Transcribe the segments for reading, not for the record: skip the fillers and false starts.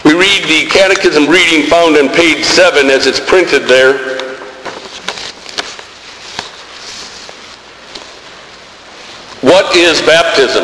We read the Catechism reading found on page 7 as it's printed there. What is baptism?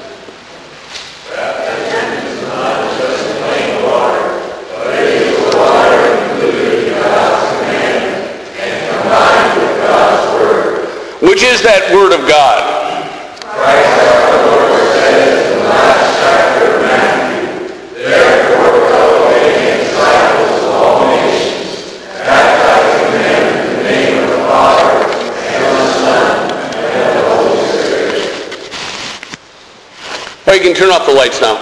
Baptism is not just plain water, but it is the water included in God's commandment and combined with God's word. Which is that word of God? Christ our Lord says in the last chapter of Matthew, "Therefore go and make disciples of all nations, baptizing them in the name of the Father, and of the Son, and of the Holy Spirit." Or you can turn off the lights now.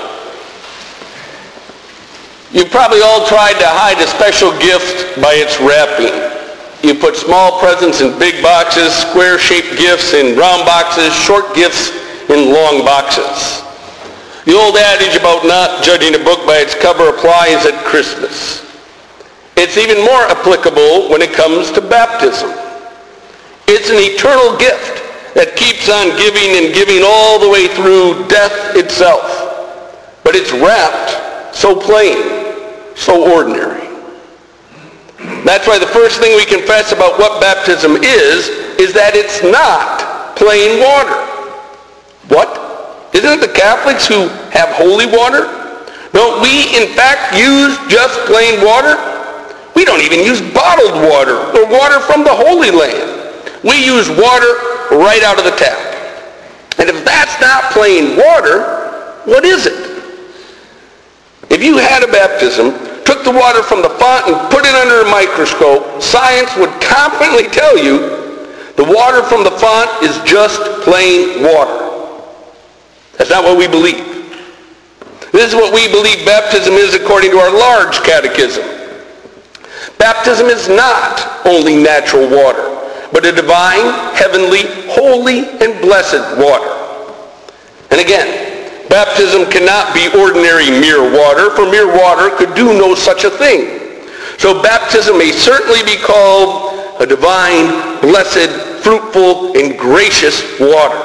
You've probably all tried to hide a special gift by its wrapping. You put small presents in big boxes, square-shaped gifts in round boxes, short gifts in long boxes. The old adage about not judging a book by its cover applies at Christmas. It's even more applicable when it comes to baptism. It's an eternal gift that keeps on giving and giving all the way through death itself. But it's wrapped so plain, so ordinary. That's why the first thing we confess about what baptism is that it's not plain water. What? Isn't it the Catholics who have holy water? Don't we, in fact, use just plain water? We don't even use bottled water or water from the Holy Land. We use water right out of the tap. And if that's not plain water, what is it? If you had a baptism, took the water from the font and put it under a microscope, science would confidently tell you the water from the font is just plain water. That's not what we believe. This is what we believe baptism is according to our large catechism. Baptism is not only natural water, but a divine, heavenly, holy, and blessed water. And again, baptism cannot be ordinary mere water, for mere water could do no such a thing. So baptism may certainly be called a divine, blessed, fruitful, and gracious water.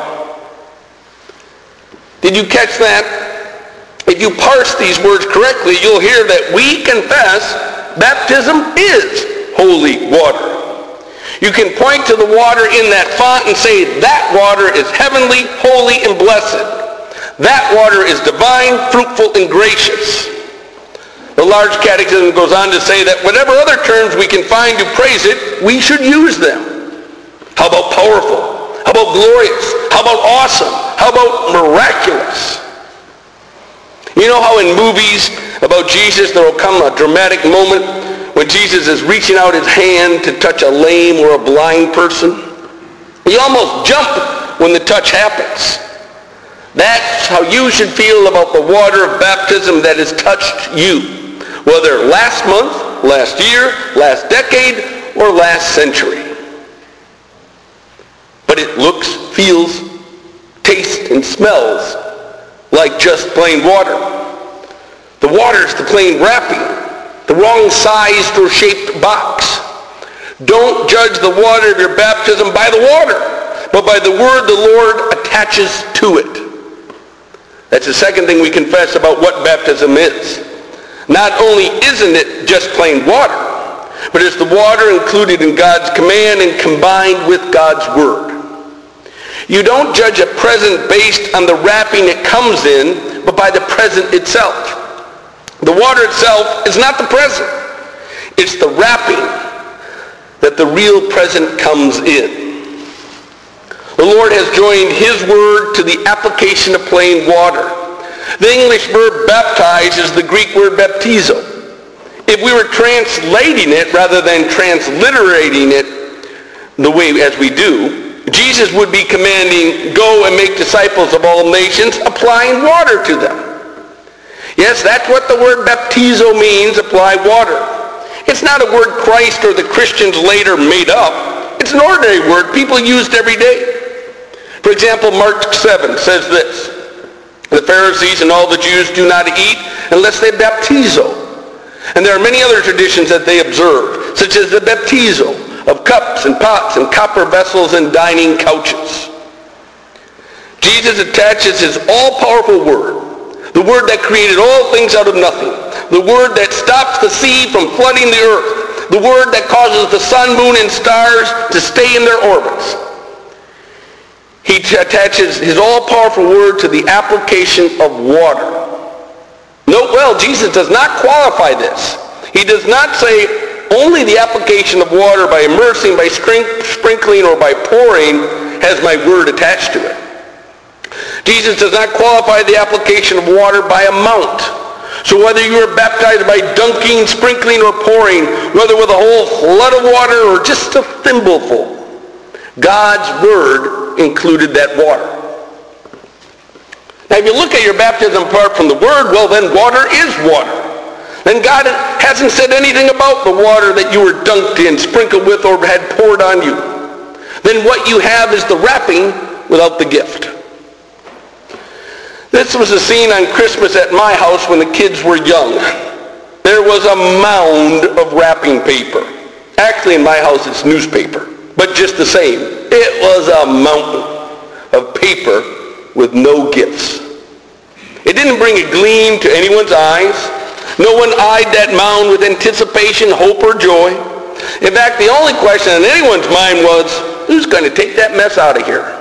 Did you catch that? If you parse these words correctly, you'll hear that we confess baptism is holy water. You can point to the water in that font and say, that water is heavenly, holy, and blessed. That water is divine, fruitful, and gracious. The large catechism goes on to say that whatever other terms we can find to praise it, we should use them. How about powerful? How about glorious? How about awesome? How about miraculous? You know how in movies about Jesus there will come a dramatic moment when Jesus is reaching out his hand to touch a lame or a blind person? You almost jump when the touch happens. That's how you should feel about the water of baptism that has touched you, whether last month, last year, last decade, or last century. But it looks, feels, tastes, and smells like just plain water. The water's the plain wrapping, the wrong sized or shaped box. Don't judge the water of your baptism by the water, but by the word the Lord attaches to it. That's the second thing we confess about what baptism is. Not only isn't it just plain water, but it's the water included in God's command and combined with God's word. You don't judge a present based on the wrapping it comes in, but by the present itself. The water itself is not the present. It's the wrapping that the real present comes in. The Lord has joined his word to the application of plain water. The English verb baptize is the Greek word baptizo. If we were translating it rather than transliterating it the way as we do, Jesus would be commanding, go and make disciples of all nations, applying water to them. Yes, that's what the word baptizo means, apply water. It's not a word Christ or the Christians later made up. It's an ordinary word people used every day. For example, Mark 7 says this, the Pharisees and all the Jews do not eat unless they baptizo. And there are many other traditions that they observe, such as the baptizo of cups and pots and copper vessels and dining couches. Jesus attaches his all-powerful word, the word that created all things out of nothing, The Word that stops the sea from flooding the earth. The Word that causes the sun, moon, and stars to stay in their orbits. He attaches his all-powerful Word to the application of water. Note well, Jesus does not qualify this. He does not say only the application of water by immersing, by sprinkling, or by pouring has my Word attached to it. Jesus does not qualify the application of water by amount. So whether you are baptized by dunking, sprinkling, or pouring, whether with a whole flood of water or just a thimbleful, God's Word included that water. Now if you look at your baptism apart from the Word, well then water is water. Then God hasn't said anything about the water that you were dunked in, sprinkled with, or had poured on you. Then what you have is the wrapping without the gift. This was a scene on Christmas at my house when the kids were young. There was a mound of wrapping paper. Actually, in my house, it's newspaper. But just the same, it was a mountain of paper with no gifts. It didn't bring a gleam to anyone's eyes. No one eyed that mound with anticipation, hope, or joy. In fact, the only question in anyone's mind was, who's going to take that mess out of here?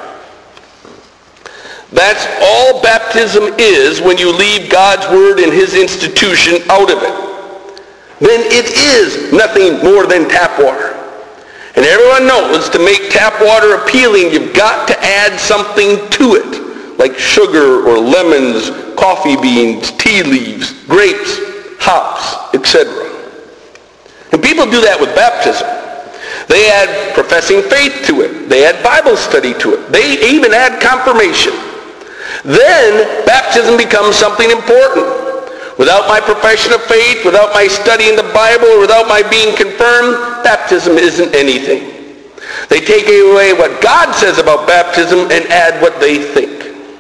That's all baptism is when you leave God's Word and His institution out of it. Then it is nothing more than tap water. And everyone knows to make tap water appealing, you've got to add something to it, like sugar or lemons, coffee beans, tea leaves, grapes, hops, etc. And people do that with baptism. They add professing faith to it. They add Bible study to it. They even add confirmation. Then baptism becomes something important. Without my profession of faith, without my studying the Bible, or without my being confirmed, baptism isn't anything. They take away what God says about baptism and add what they think.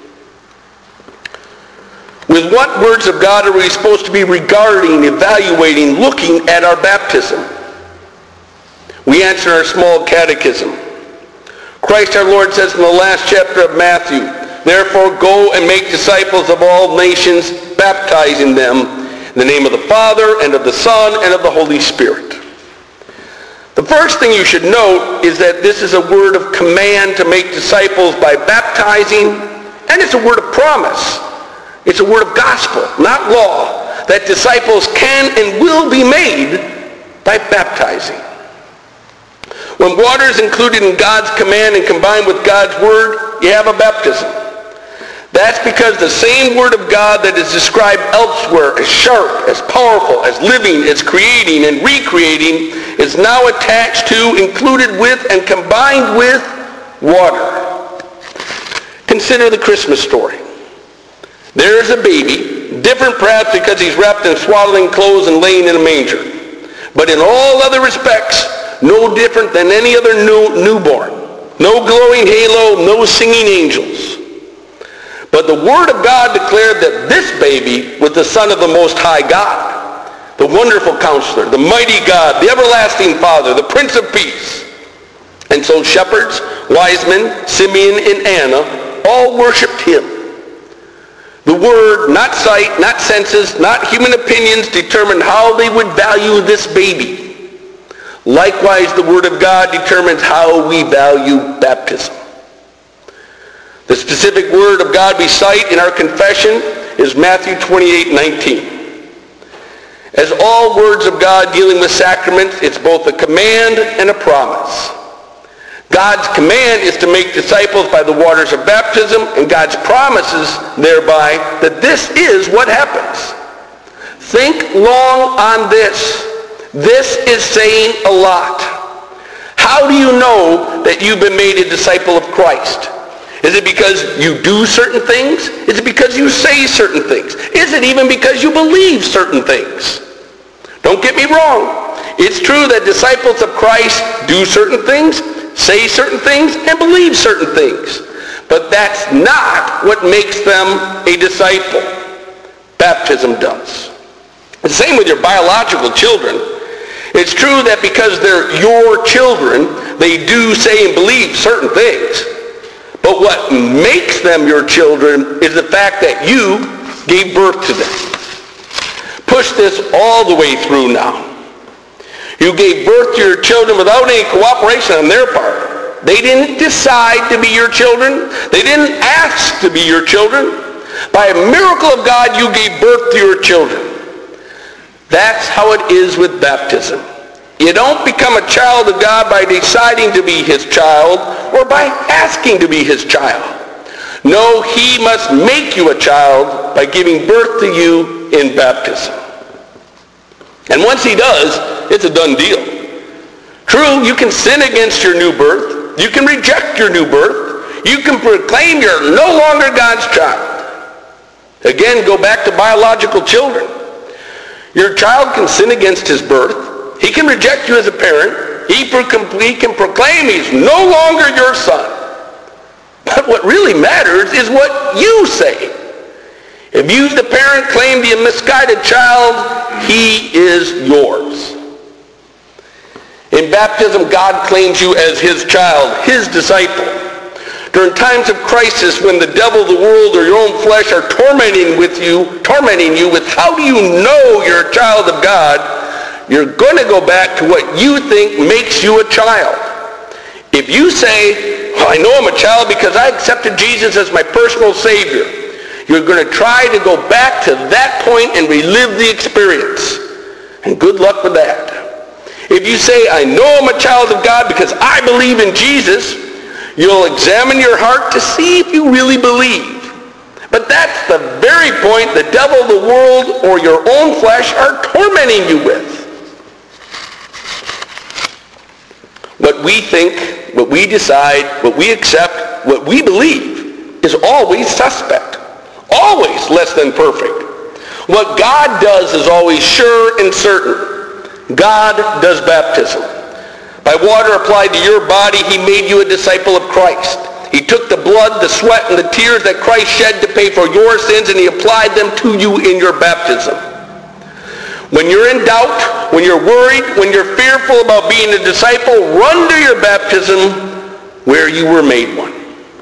With what words of God are we supposed to be regarding, evaluating, looking at our baptism? We answer our small catechism. Christ our Lord says in the last chapter of Matthew, "Therefore go and make disciples of all nations, baptizing them in the name of the Father and of the Son and of the Holy Spirit." The first thing you should note is that this is a word of command to make disciples by baptizing, and it's a word of promise. It's a word of gospel, not law, that disciples can and will be made by baptizing. When water is included in God's command and combined with God's Word, you have a baptism. That's because the same Word of God that is described elsewhere as sharp, as powerful, as living, as creating and recreating is now attached to, included with, and combined with water. Consider the Christmas story. There is a baby, different perhaps because he's wrapped in swaddling clothes and laying in a manger, but in all other respects, no different than any other newborn. No glowing halo, no singing angels. But the Word of God declared that this baby was the Son of the Most High God, the wonderful Counselor, the mighty God, the everlasting Father, the Prince of Peace. And so shepherds, wise men, Simeon and Anna, all worshipped him. The Word, not sight, not senses, not human opinions, determined how they would value this baby. Likewise, the Word of God determines how we value baptism. The specific Word of God we cite in our confession is Matthew 28:19. As all words of God dealing with sacraments, it's both a command and a promise. God's command is to make disciples by the waters of baptism, and God's promises thereby that this is what happens. Think long on this. This is saying a lot. How do you know that you've been made a disciple of Christ? Is it because you do certain things? Is it because you say certain things? Is it even because you believe certain things? Don't get me wrong. It's true that disciples of Christ do certain things, say certain things, and believe certain things. But that's not what makes them a disciple. Baptism does. The same with your biological children. It's true that because they're your children, they do say and believe certain things. But what makes them your children is the fact that you gave birth to them. Put push this all the way through now. You gave birth to your children without any cooperation on their part. They didn't decide to be your children. They didn't ask to be your children. By a miracle of God, you gave birth to your children. That's how it is with baptism. You don't become a child of God by deciding to be his child or by asking to be his child. No, he must make you a child by giving birth to you in baptism. And once he does, it's a done deal. True, you can sin against your new birth. You can reject your new birth. You can proclaim you're no longer God's child. Again, go back to biological children. Your child can sin against his birth. He can reject you as a parent. He can proclaim he's no longer your son. But what really matters is what you say. If you, the parent, claim the misguided child, he is yours. In baptism, God claims you as his child, his disciple. During times of crisis when the devil, the world, or your own flesh are tormenting you with how do you know you're a child of God, you're going to go back to what you think makes you a child. If you say, I know I'm a child because I accepted Jesus as my personal Savior, you're going to try to go back to that point and relive the experience. And good luck with that. If you say, I know I'm a child of God because I believe in Jesus, you'll examine your heart to see if you really believe. But that's the very point the devil, the world, or your own flesh are tormenting you with. What we think, what we decide, what we accept, what we believe is always suspect. Always less than perfect. What God does is always sure and certain. God does baptism. By water applied to your body, he made you a disciple of Christ. He took the blood, the sweat, and the tears that Christ shed to pay for your sins, and he applied them to you in your baptism. When you're in doubt, when you're worried, when you're fearful about being a disciple, run to your baptism where you were made one.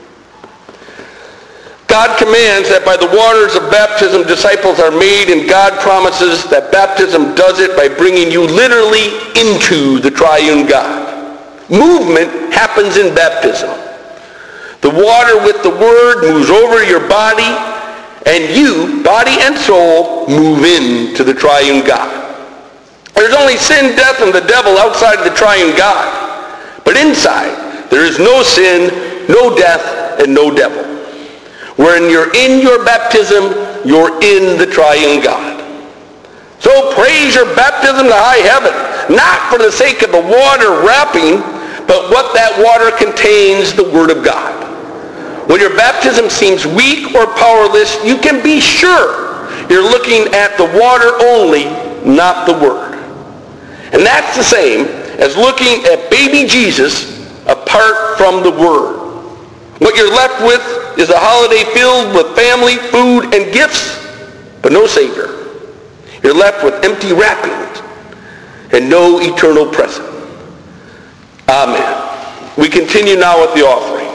God commands that by the waters of baptism disciples are made, and God promises that baptism does it by bringing you literally into the triune God. Movement happens in baptism. The water with the word moves over your body, and you, body and soul, move into the triune God. There's only sin, death, and the devil outside of the triune God. But inside, there is no sin, no death, and no devil. When you're in your baptism, you're in the triune God. So praise your baptism to high heaven, not for the sake of the water wrapping, but what that water contains, the Word of God. When your baptism seems weak or powerless, you can be sure you're looking at the water only, not the Word. And that's the same as looking at baby Jesus apart from the Word. What you're left with is a holiday filled with family, food, and gifts, but no Savior. You're left with empty wrappings and no eternal present. Amen. We continue now with the offering.